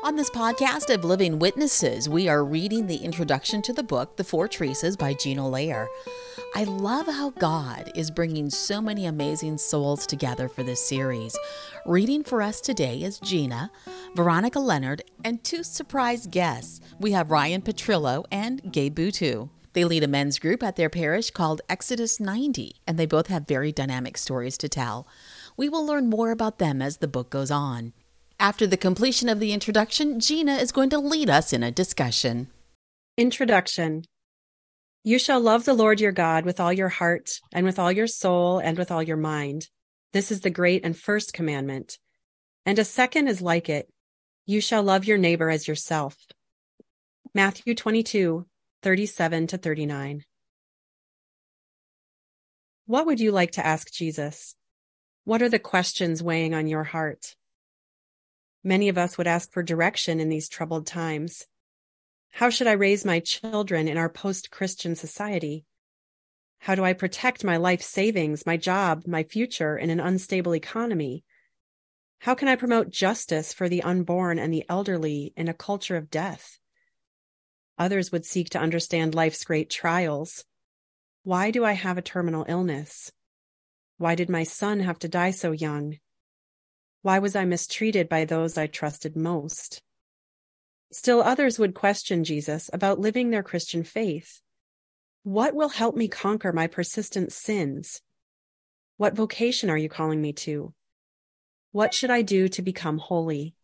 On this podcast of Living Witnesses, we are reading the introduction to the book, The Four Teresas by Gina Lair. I love how God is bringing so many amazing souls together for this series. Reading for us today is Gina, Veronica Leonard, and two surprise guests. We have Ryan Petrillo and Gabe Butu. They lead a men's group at their parish called Exodus 90, and they both have very dynamic stories to tell. We will learn more about them as the book goes on. After the completion of the introduction, Gina is going to lead us in a discussion. Introduction. You shall love the Lord your God with all your heart, and with all your soul, and with all your mind. This is the great and first commandment. And a second is like it. You shall love your neighbor as yourself. Matthew 22:37-39. What would you like to ask Jesus? What are the questions weighing on your heart? Many of us would ask for direction in these troubled times. How should I raise my children in our post-Christian society? How do I protect my life savings, my job, my future in an unstable economy? How can I promote justice for the unborn and the elderly in a culture of death? Others would seek to understand life's great trials. Why do I have a terminal illness? Why did my son have to die so young? Why was I mistreated by those I trusted most? Still others would question Jesus about living their Christian faith. What will help me conquer my persistent sins? What vocation are you calling me to? What should I do to become holy?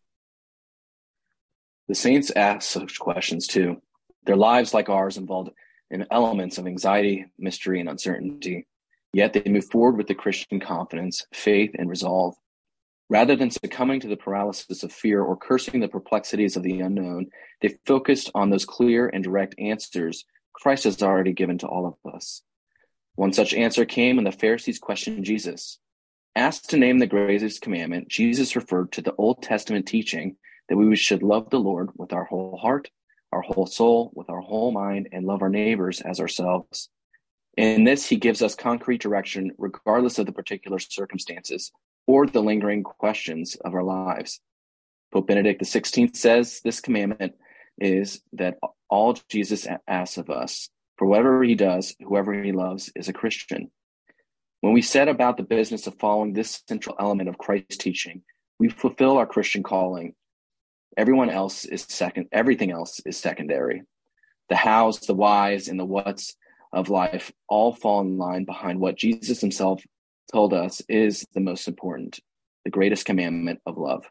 The saints ask such questions too. Their lives, like ours, involved in elements of anxiety, mystery, and uncertainty. Yet they move forward with the Christian confidence, faith, and resolve. Rather than succumbing to the paralysis of fear or cursing the perplexities of the unknown, they focused on those clear and direct answers Christ has already given to all of us. One such answer came when the Pharisees questioned Jesus. Asked to name the greatest commandment, Jesus referred to the Old Testament teaching that we should love the Lord with our whole heart, our whole soul, with our whole mind, and love our neighbors as ourselves. In this, he gives us concrete direction regardless of the particular circumstances or the lingering questions of our lives. Pope Benedict XVI says this commandment is that all Jesus asks of us, for whatever he does, whoever he loves, is a Christian. When we set about the business of following this central element of Christ's teaching, we fulfill our Christian calling. Everything else is secondary. The hows, the whys, and the whats of life all fall in line behind what Jesus himself told us is the most important, the greatest commandment of love.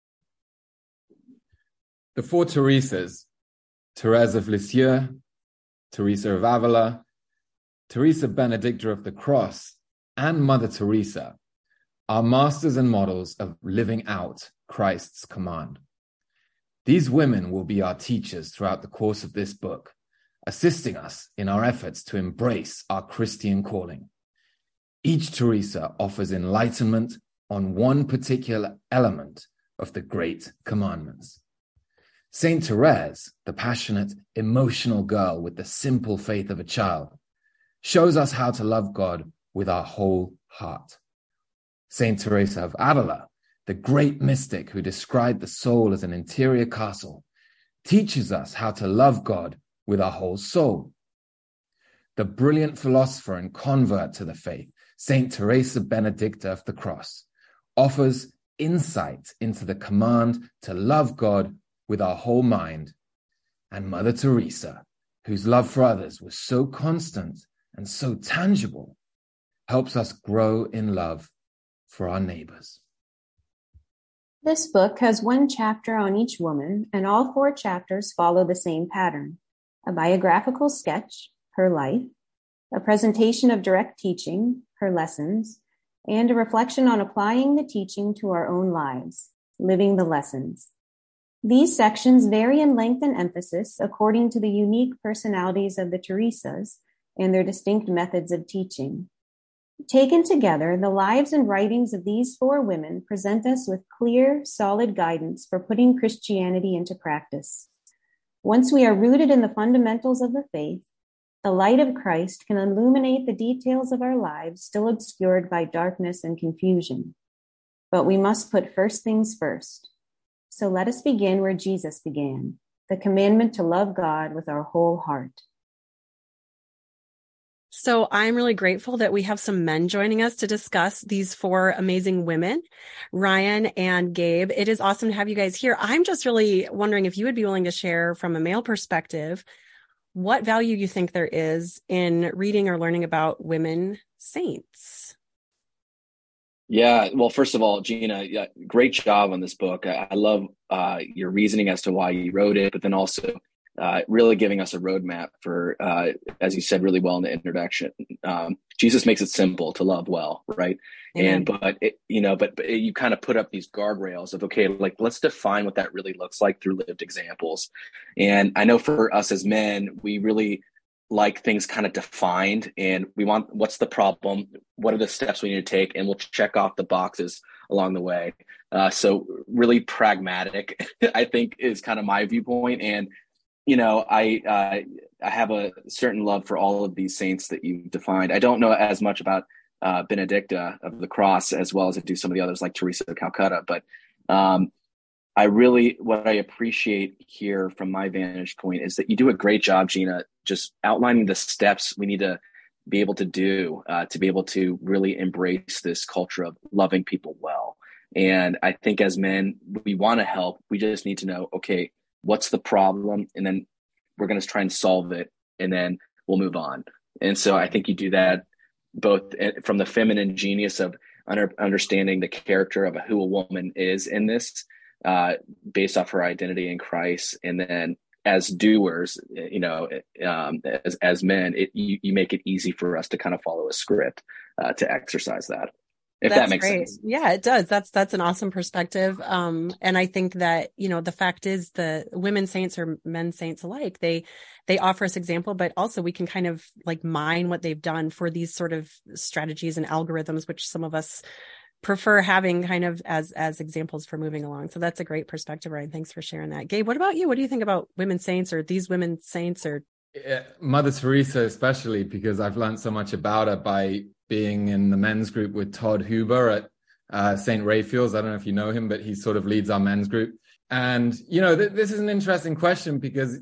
The Four Teresas, Therese of Lisieux, Teresa of Avila, Teresa Benedicta of the Cross, and Mother Teresa are masters and models of living out Christ's command. These women will be our teachers throughout the course of this book, assisting us in our efforts to embrace our Christian calling. Each Teresa offers enlightenment on one particular element of the Great Commandments. Saint Therese, the passionate, emotional girl with the simple faith of a child, shows us how to love God with our whole heart. Saint Teresa of Avila, the great mystic who described the soul as an interior castle, teaches us how to love God with our whole soul. The brilliant philosopher and convert to the faith, Saint Teresa Benedicta of the Cross, offers insight into the command to love God with our whole mind. And Mother Teresa, whose love for others was so constant and so tangible, helps us grow in love for our neighbors. This book has one chapter on each woman, and all four chapters follow the same pattern: a biographical sketch, her life, a presentation of direct teaching, her lessons, and a reflection on applying the teaching to our own lives, living the lessons. These sections vary in length and emphasis according to the unique personalities of the Teresas and their distinct methods of teaching. Taken together, the lives and writings of these four women present us with clear, solid guidance for putting Christianity into practice. Once we are rooted in the fundamentals of the faith, the light of Christ can illuminate the details of our lives still obscured by darkness and confusion. But we must put first things first. So let us begin where Jesus began, the commandment to love God with our whole heart. So I'm really grateful that we have some men joining us to discuss these 4 amazing women, Ryan and Gabe. It is awesome to have you guys here. I'm just really wondering if you would be willing to share from a male perspective what value you think there is in reading or learning about women saints. Yeah, well, first of all, Gina, great job on this book. I love your reasoning as to why you wrote it, but then also really giving us a roadmap for, as you said really well in the introduction. Jesus makes it simple to love well, right? Amen. But you kind of put up these guardrails of, okay, like let's define what that really looks like through lived examples. And I know for us as men, we really like things kind of defined, and we want, what's the problem? What are the steps we need to take? And we'll check off the boxes along the way. So really pragmatic, I think, is kind of my viewpoint. And I have a certain love for all of these saints that you've defined. I don't know as much about Benedicta of the Cross as well as I do some of the others like Teresa of Calcutta, but what I appreciate here from my vantage point is that you do a great job, Gina, just outlining the steps we need to be able to do to be able to really embrace this culture of loving people well. And I think as men, we want to help. We just need to know, okay, what's the problem? And then we're going to try and solve it, and then we'll move on. And so I think you do that both from the feminine genius of understanding the character of who a woman is in this, based off her identity in Christ. And then as doers, as men, you make it easy for us to kind of follow a script to exercise that. If That's that makes great. sense. Yeah, it does. That's an awesome perspective. And I think that, the fact is the women saints or men saints alike, they offer us example, but also we can kind of like mine what they've done for these sort of strategies and algorithms, which some of us prefer having kind of as examples for moving along. So that's a great perspective, Ryan. Thanks for sharing that. Gabe, what about you? What do you think about women saints or these women saints or? Mother Teresa, especially because I've learned so much about her by being in the men's group with Todd Huber at St. Raphael's. I don't know if you know him, but he sort of leads our men's group. And, this is an interesting question because,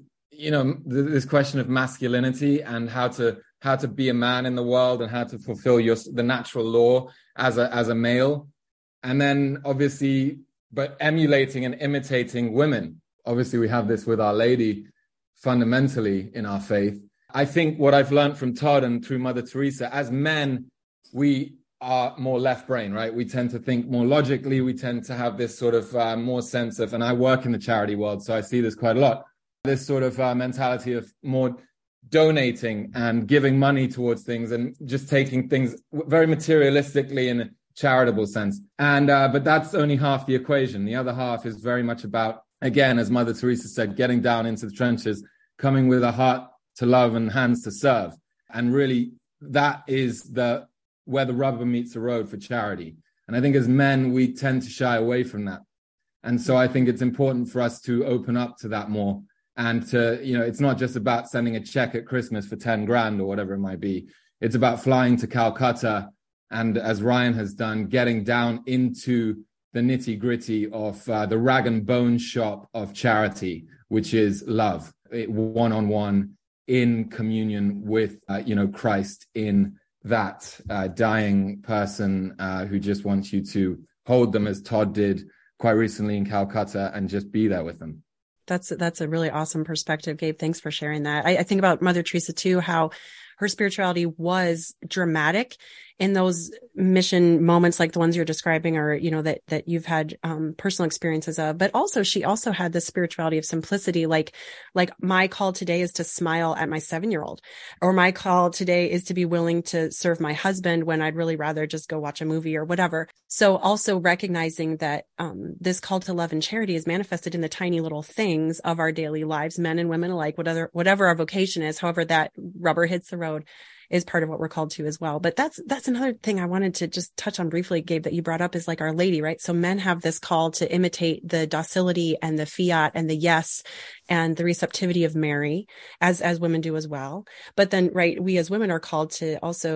this question of masculinity and how to be a man in the world and how to fulfill the natural law as a male. And then obviously, but emulating and imitating women. Obviously, we have this with Our Lady fundamentally in our faith. I think what I've learned from Todd and through Mother Teresa, as men, we are more left brain, right? We tend to think more logically. We tend to have this sort of more sense of, and I work in the charity world, so I see this quite a lot, this sort of mentality of more donating and giving money towards things and just taking things very materialistically in a charitable sense. And but that's only half the equation. The other half is very much about, again, as Mother Teresa said, getting down into the trenches, coming with a heart to love and hands to serve. And really, that is where the rubber meets the road for charity. And I think as men, we tend to shy away from that. And so I think it's important for us to open up to that more. And to, it's not just about sending a check at Christmas for 10 grand or whatever it might be. It's about flying to Calcutta and, as Ryan has done, getting down into the nitty gritty of the rag and bone shop of charity, which is love, one-on-one in communion with, Christ in that dying person who just wants you to hold them as Todd did quite recently in Calcutta and just be there with them. That's a really awesome perspective, Gabe. Thanks for sharing that. I think about Mother Teresa too, how her spirituality was dramatic in those mission moments like the ones you're describing or, that you've had personal experiences of. But also, she also had the spirituality of simplicity. Like my call today is to smile at my 7-year-old, or my call today is to be willing to serve my husband when I'd really rather just go watch a movie or whatever. So also recognizing that this call to love and charity is manifested in the tiny little things of our daily lives, men and women alike, whatever our vocation is, however that rubber hits the road, is part of what we're called to as well. But that's another thing I wanted to just touch on briefly, Gabe, that you brought up is like Our Lady, right? So men have this call to imitate the docility and the fiat and the yes and the receptivity of Mary, as women do as well. But then, right, we as women are called to also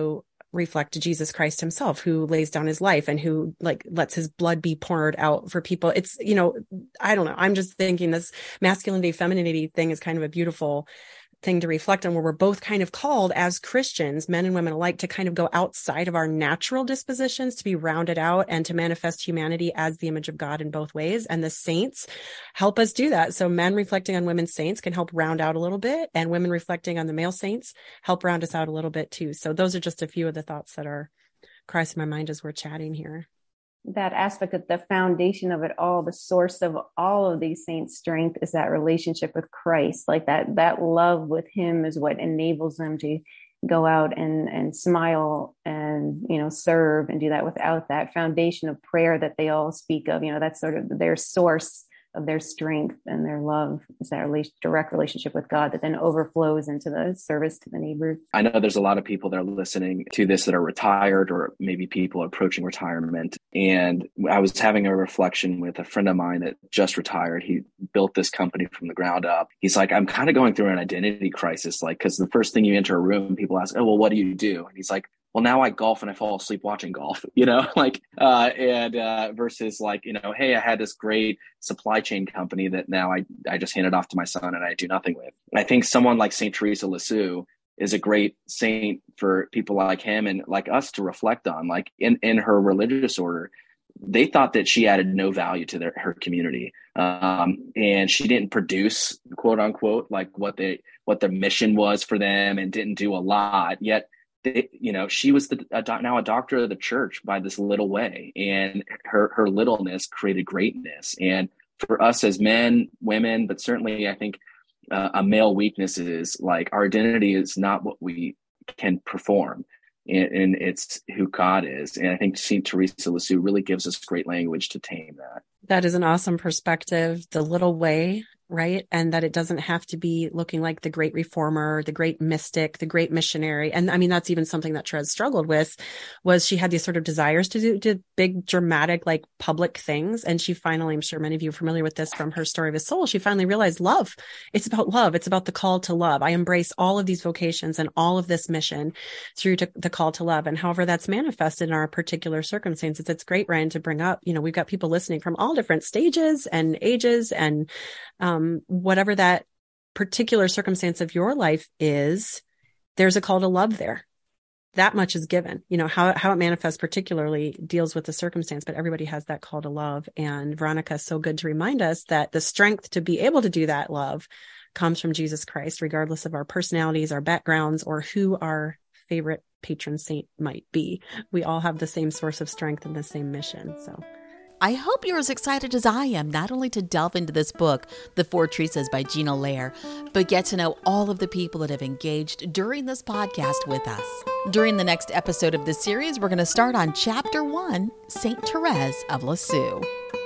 reflect Jesus Christ himself, who lays down his life and who lets his blood be poured out for people. It's, I don't know. I'm just thinking this masculinity, femininity thing is kind of a beautiful thing to reflect on, where we're both kind of called as Christians, men and women alike, to kind of go outside of our natural dispositions, to be rounded out and to manifest humanity as the image of God in both ways. And the saints help us do that. So men reflecting on women's saints can help round out a little bit, and women reflecting on the male saints help round us out a little bit too. So those are just a few of the thoughts that are crossing my mind as we're chatting here. That aspect of the foundation of it all, the source of all of these saints' strength is that relationship with Christ. Like that love with him is what enables them to go out and smile and, serve and do that. Without that foundation of prayer that they all speak of, that's sort of their source of their strength and their love, is that direct relationship with God that then overflows into the service to the neighbors. I know there's a lot of people that are listening to this that are retired, or maybe people approaching retirement. And I was having a reflection with a friend of mine that just retired. He built this company from the ground up. He's like, I'm kind of going through an identity crisis, because the first thing you enter a room, people ask, oh, well, what do you do? And he's like, well, now I golf and I fall asleep watching golf, versus hey, I had this great supply chain company that now I just handed off to my son and I do nothing with. And I think someone like Saint Teresa Lisieux is a great saint for people like him and like us to reflect on. Like in her religious order, they thought that she added no value to her community. And she didn't produce, quote unquote, like what the mission was for them, and didn't do a lot. Yet, she was now a doctor of the church by this little way, and her littleness created greatness. And for us as men, women, but certainly I think a male weakness is like our identity is not what we can perform, and it's who God is. And I think Saint Teresa Lisieux really gives us great language to tame that. That is an awesome perspective, the little way, right? And that it doesn't have to be looking like the great reformer, the great mystic, the great missionary. And I mean, that's even something that Therese struggled with, was she had these sort of desires to do big, dramatic, like public things. And she finally, I'm sure many of you are familiar with this from her story of his soul, she finally realized love. It's about love. It's about the call to love. I embrace all of these vocations and all of this mission through the call to love. And however that's manifested in our particular circumstances, it's great, Ryan, to bring up, we've got people listening from all different stages and ages, and whatever that particular circumstance of your life is, there's a call to love there. That much is given. How it manifests particularly deals with the circumstance, but everybody has that call to love. And Veronica is so good to remind us that the strength to be able to do that love comes from Jesus Christ, regardless of our personalities, our backgrounds, or who our favorite patron saint might be. We all have the same source of strength and the same mission. So I hope you're as excited as I am, not only to delve into this book, The Four Teresas by Gina Loehr, but get to know all of the people that have engaged during this podcast with us. During the next episode of this series, we're going to start on Chapter 1, Saint Therese of Lisieux.